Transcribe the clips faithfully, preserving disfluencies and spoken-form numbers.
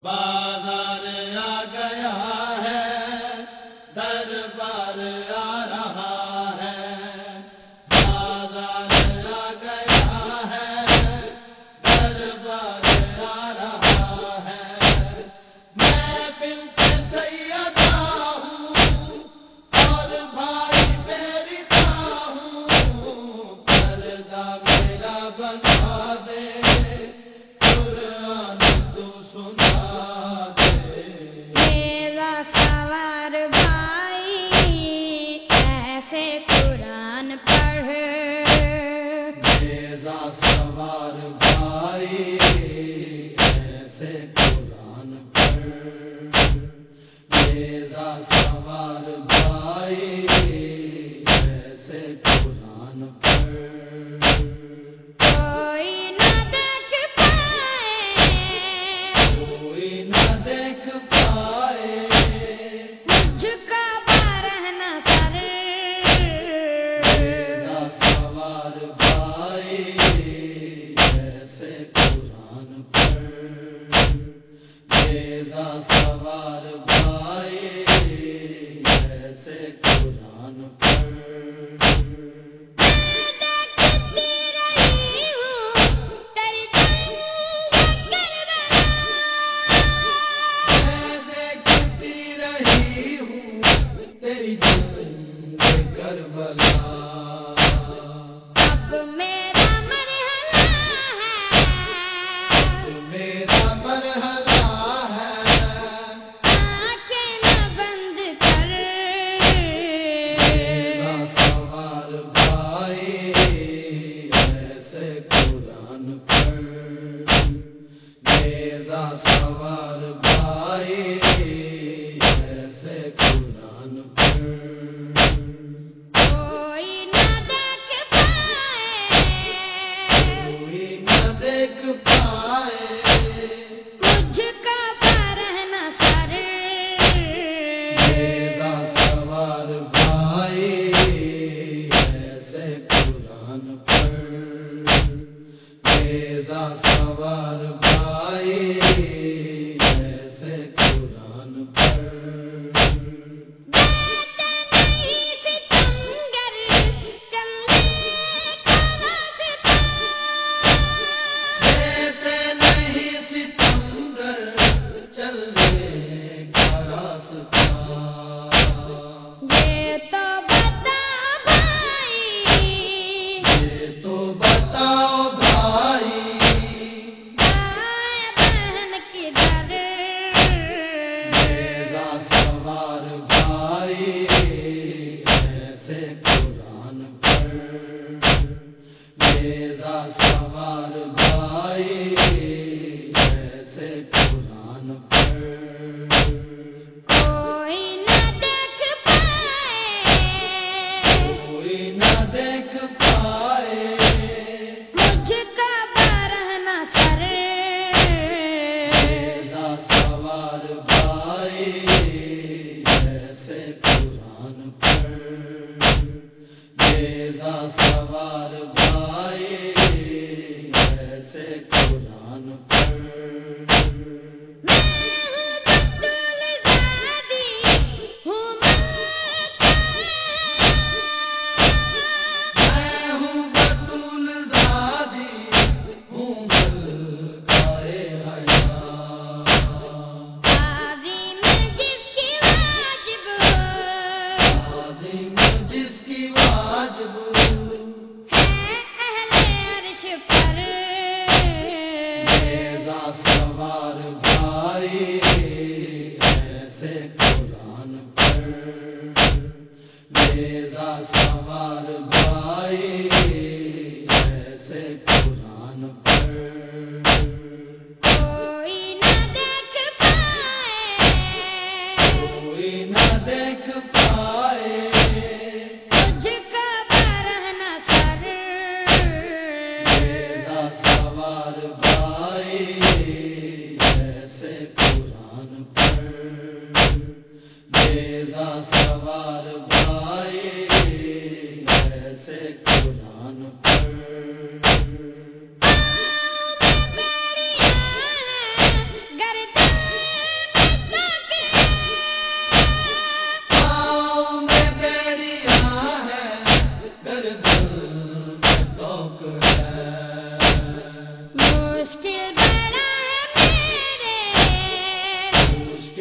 بازار آ گیا ہے، دربار آ رہا ہے۔ بازار آ گیا ہے، دربار آ رہا ہے۔ میں بنت سیدہ ہوں اور بھائی پیرتا ہوں، پردہ میرا بنا دے، قرآن تو سنا دے۔ میرا سوار بھائی ایسے قرآن پڑھ، میرا سوار بھائی ایسے قرآن پڑھ، میرا سوار بھائی ایسے قرآن پڑھ۔ کوئی نہ دیکھ پائے، کوئی نہ دیکھ پائے، مجھ کا برہنہ سر، میرا سوار بھائی ایسے قرآن پڑھ، میرا سوار بھائی ایسے قرآن پڑھ۔ دیکھتی رہی ہوں تیری جنگ کربلا، میں دیکھتی رہی ہوں تیری جنگ کربلا، اب میرا مرحلہ ہے، میرا مرحلہ ہے۔ آنکھیں نہ بند کر، میرا سوار بھائی ایسے قرآن پڑھ، میرا سوار بھائی ایسے قرآن پڑھ۔ کوئی نہ دیکھ پائے، کوئی نہ دیکھ پائے، مجھ کا برہنہ سر، میرا سوار بھائی ایسے قرآن پڑھ، میرا سوار بھائی ایسے قرآن پڑھ۔ دیتے نہیں ستمگر چلنے کا واسطہ، دیتے نہیں ستمگر چلنے کا راستہ، یہ تو بتا بھائی، یہ تو بتاؤ بھائی، بھائی بہن کدھر، میرا سوار بھائی ایسے قرآن پڑھ، میرا سوار بھائی ایسے قرآن پڑھ۔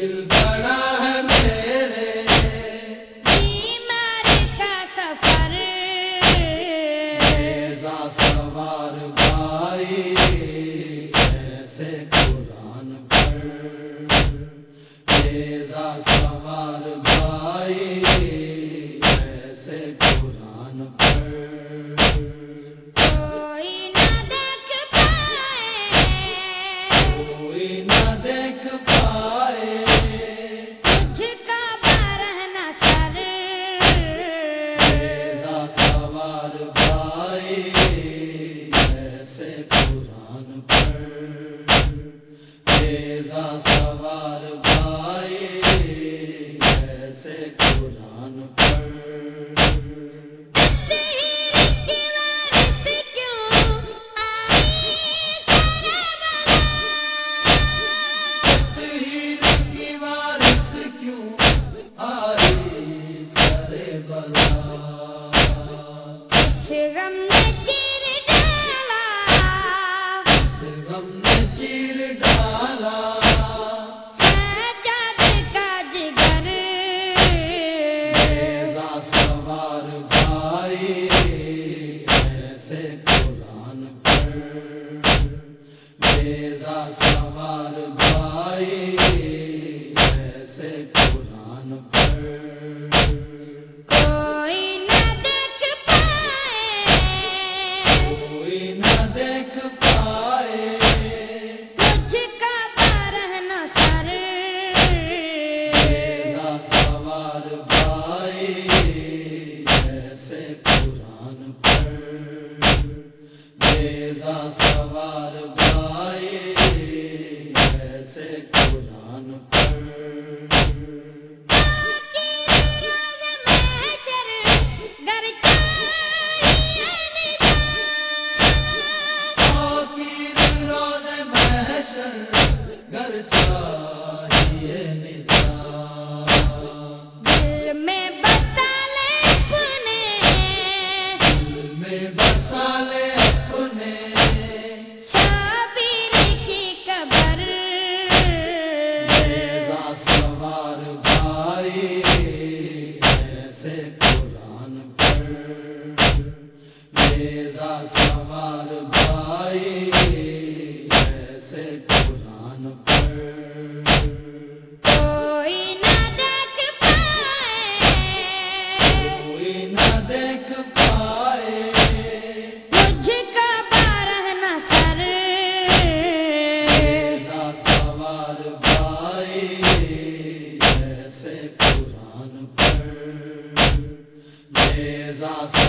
دل بڑا ہے میرے بیمار کا سفر نیزا سوار بھائی ایسے قرآن پر نیزا سوار بھائی ایسے قرآن پر کوئی نہ دیکھ پائے کوئی نہ دیکھ پائے تجھ کا برہنہ سر نیزا سوار بھائی ایسے قرآن پر نیزا سوار بھائی ایسے قرآن پر تحریر کی وارث کیوں آئی سر بلا تحریر کی وارث اس کیوں آئی سر بلا غم نے چیر ڈالا اس غم نے چیر ڈالا سجاد کا جگر نیزا سوار بھائی ایسے قرآن پر نیزا سوار بھائی ایسے قرآن پر کوئی نہ دیکھ پائے کوئی نہ دیکھ پائے تجھ کا برہنہ سر نیزا سوار بھائی ایسے قرآن پر نیزا سوار بھائی ایسے قرآن پر آخر روز محشر گر چاہیے نثار دل میں بسا لے اپنے دل میں بسا لے اپنے شبیر کی قبر نیزا سوار بھائی ایسے قرآن پر نیزا سوار بھائی ایسے قرآن پر کوئی نہ دیکھ پائے کوئی نہ دیکھ پائے تجھ کا برہنہ سر نیزا سوار بھائی ایسے قرآن پر نیزا